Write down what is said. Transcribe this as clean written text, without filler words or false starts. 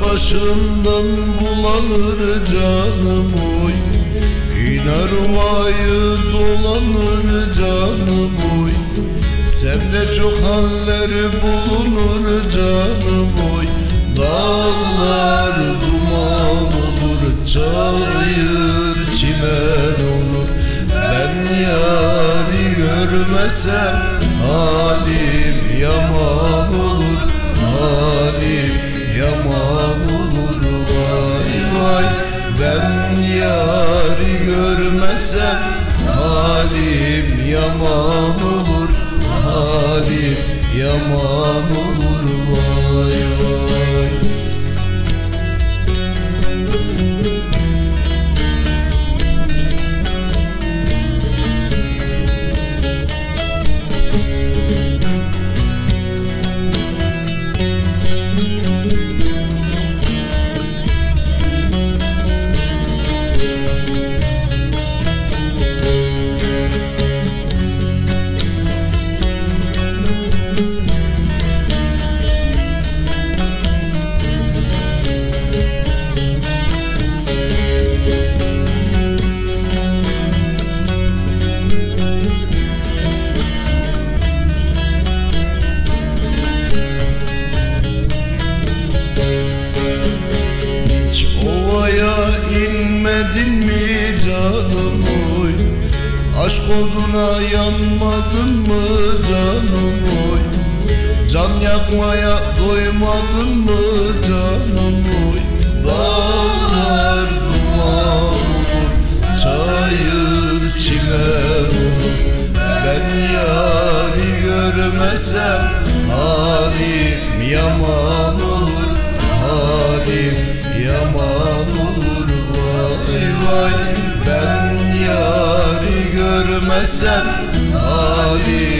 başından bulanır canım oy. İner ovayı dolanır canım oy. Sende çok halleri bulunur canım oy. Dağlar duman olur, çayır çimen olur. Ben yari görmesem halim yaman olur, halim yaman olur. Vay vay, ben yari görmesem halim yaman olur, halim yaman olur. Vay vay. İnmedin mi canım oy? Aşk oduna yanmadın mı canım oy? Can yakmaya doymadın mı canım oy? Dağlar duman olur, çayır çimen olur. Ben yari görmesem halim yaman olur, halim yaman olur. Vay vay, ben yari görmesem halim